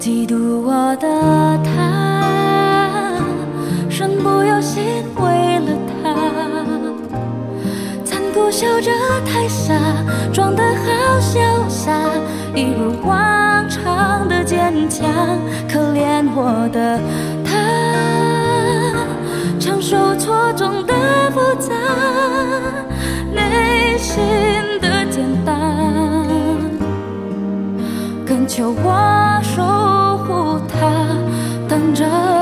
嫉妒我的他，身不由心为了他，残酷笑着太傻，装得好潇洒，一如往常的坚强。可怜我的他，承受错综的复杂，内心的简单，恳求我守护他，等着